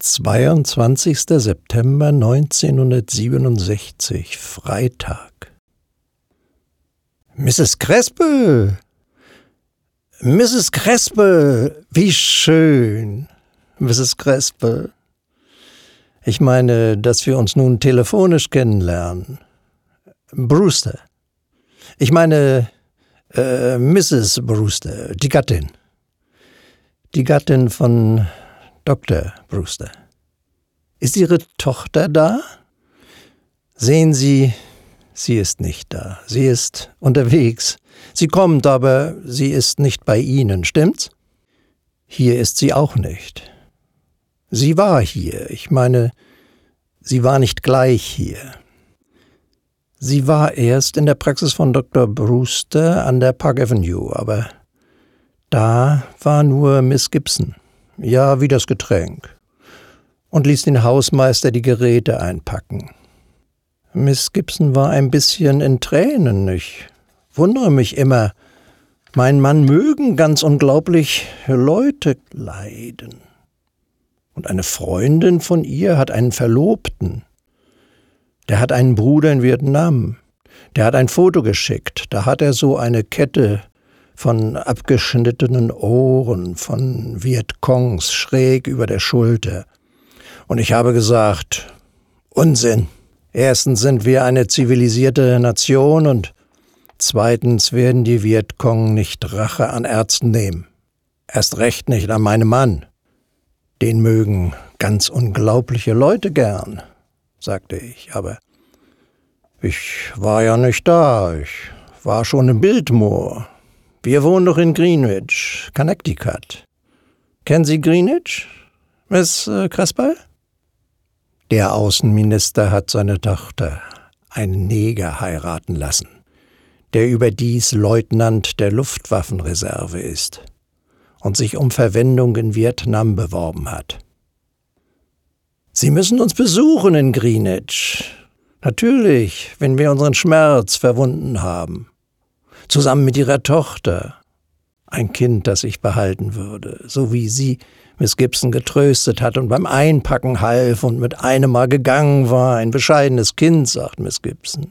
22. September 1967, Freitag. Mrs. Creswell! Mrs. Creswell! Wie schön! Mrs. Creswell! Ich meine, dass wir uns nun telefonisch kennenlernen. Brewster. Ich meine, Mrs. Brewster, die Gattin. Die Gattin von Dr. Brewster. Ist Ihre Tochter da? Sehen Sie, sie ist nicht da. Sie ist unterwegs. Sie kommt, aber sie ist nicht bei Ihnen, stimmt's? Hier ist sie auch nicht. Sie war hier. Ich meine, sie war nicht gleich hier. Sie war erst in der Praxis von Dr. Brewster an der Park Avenue, aber da war nur Miss Gibson. Ja, wie das Getränk. Und ließ den Hausmeister die Geräte einpacken. Miss Gibson war ein bisschen in Tränen. Ich wundere mich immer. Mein Mann mögen ganz unglaublich Leute leiden. Und eine Freundin von ihr hat einen Verlobten. Der hat einen Bruder in Vietnam. Der hat ein Foto geschickt. Da hat er so eine Kette von abgeschnittenen Ohren von Vietcongs schräg über der Schulter. Und ich habe gesagt, Unsinn. Erstens sind wir eine zivilisierte Nation und zweitens werden die Vietcong nicht Rache an Ärzten nehmen. Erst recht nicht an meinem Mann. Den mögen ganz unglaubliche Leute gern, sagte ich, aber ich war ja nicht da. Ich war schon in Biltmore. Wir wohnen doch in Greenwich, Connecticut. Kennen Sie Greenwich, Miss Creswell? Der Außenminister hat seine Tochter, einen Neger, heiraten lassen, der überdies Leutnant der Luftwaffenreserve ist und sich um Verwendung in Vietnam beworben hat. Sie müssen uns besuchen in Greenwich. Natürlich, wenn wir unseren Schmerz verwunden haben. Zusammen mit ihrer Tochter. Ein Kind, das ich behalten würde, so wie sie Miss Gibson getröstet hat und beim Einpacken half und mit einem Mal gegangen war. Ein bescheidenes Kind, sagt Miss Gibson.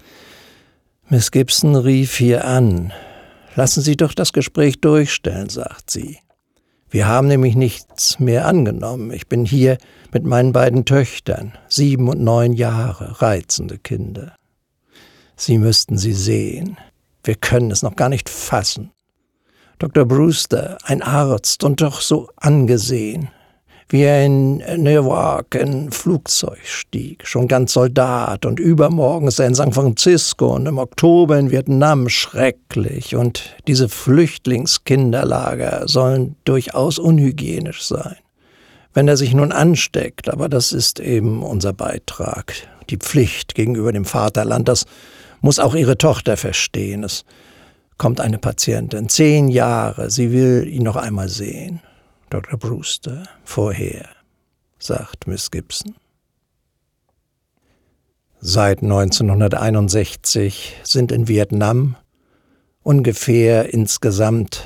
Miss Gibson rief hier an. Lassen Sie doch das Gespräch durchstellen, sagt sie. Wir haben nämlich nichts mehr angenommen. Ich bin hier mit meinen beiden Töchtern, 7 und 9 Jahre, reizende Kinder. Sie müssten sie sehen. Wir können es noch gar nicht fassen. Dr. Brewster, ein Arzt und doch so angesehen, wie er in Newark in Flugzeug stieg, schon ganz Soldat, und übermorgen ist er in San Francisco und im Oktober in Vietnam, schrecklich. Und diese Flüchtlingskinderlager sollen durchaus unhygienisch sein. Wenn er sich nun ansteckt, aber das ist eben unser Beitrag, die Pflicht gegenüber dem Vaterland, das muss auch Ihre Tochter verstehen. Es kommt eine Patientin, 10 Jahre, sie will ihn noch einmal sehen. Dr. Brewster, vorher, sagt Miss Gibson. Seit 1961 sind in Vietnam ungefähr insgesamt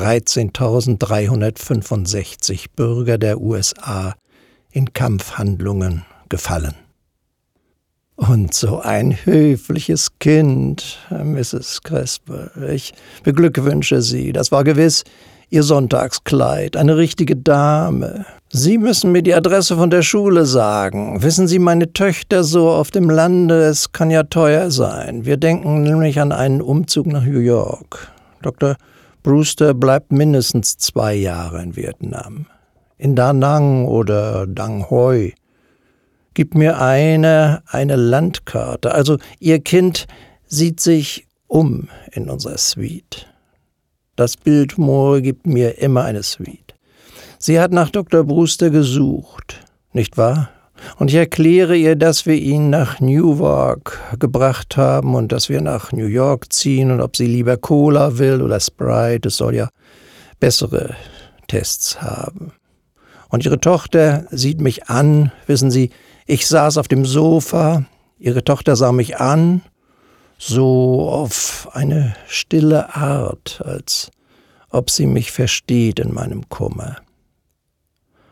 13.365 Bürger der USA in Kampfhandlungen gefallen. Und so ein höfliches Kind, Mrs. Creswell. Ich beglückwünsche Sie. Das war gewiss Ihr Sonntagskleid, eine richtige Dame. Sie müssen mir die Adresse von der Schule sagen. Wissen Sie, meine Töchter so auf dem Lande, es kann ja teuer sein. Wir denken nämlich an einen Umzug nach New York. Dr. Brewster bleibt mindestens 2 Jahre in Vietnam. In Da Nang oder Dang Hoi. Gib mir eine Landkarte. Also Ihr Kind sieht sich um in unserer Suite. Das Biltmore gibt mir immer eine Suite. Sie hat nach Dr. Brewster gesucht, nicht wahr? Und ich erkläre ihr, dass wir ihn nach Newark gebracht haben und dass wir nach New York ziehen und ob sie lieber Cola will oder Sprite. Es soll ja bessere Tests haben. Und ihre Tochter sieht mich an, wissen Sie, ich saß auf dem Sofa, ihre Tochter sah mich an, so auf eine stille Art, als ob sie mich versteht in meinem Kummer.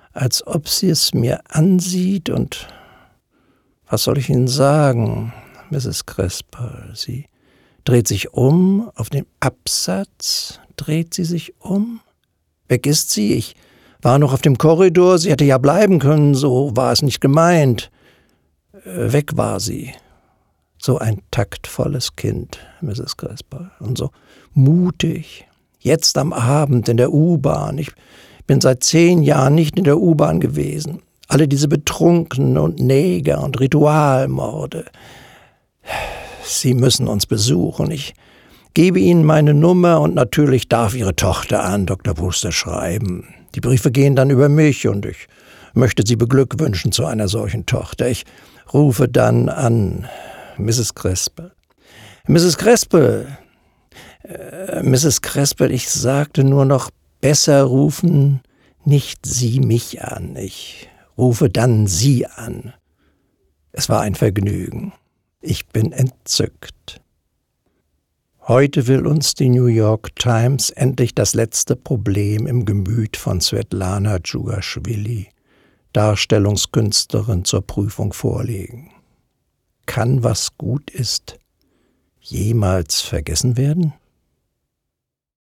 als ob sie es mir ansieht und was soll ich Ihnen sagen, Mrs. Crespo? Sie dreht sich um, auf dem Absatz dreht sie sich um. Weg ist sie, ich war noch auf dem Korridor, sie hätte ja bleiben können, so war es nicht gemeint. Weg war sie. So ein taktvolles Kind, Mrs. Crespo, und so mutig. Jetzt am Abend in der U-Bahn. Ich bin seit 10 Jahren nicht in der U-Bahn gewesen. Alle diese Betrunkenen und Neger und Ritualmorde. Sie müssen uns besuchen. Ich gebe Ihnen meine Nummer und natürlich darf Ihre Tochter an Dr. Brewster schreiben. Die Briefe gehen dann über mich und ich möchte Sie beglückwünschen zu einer solchen Tochter. Ich rufe dann an Mrs. Crespo. Mrs. Crespo, Mrs. Crespo, ich sagte nur noch, besser rufen nicht Sie mich an. Ich rufe dann Sie an. Es war ein Vergnügen. Ich bin entzückt. Heute will uns die New York Times endlich das letzte Problem im Gemüt von Svetlana Djugaschwili, Darstellungskünstlerin, zur Prüfung vorlegen. Kann, was gut ist, jemals vergessen werden?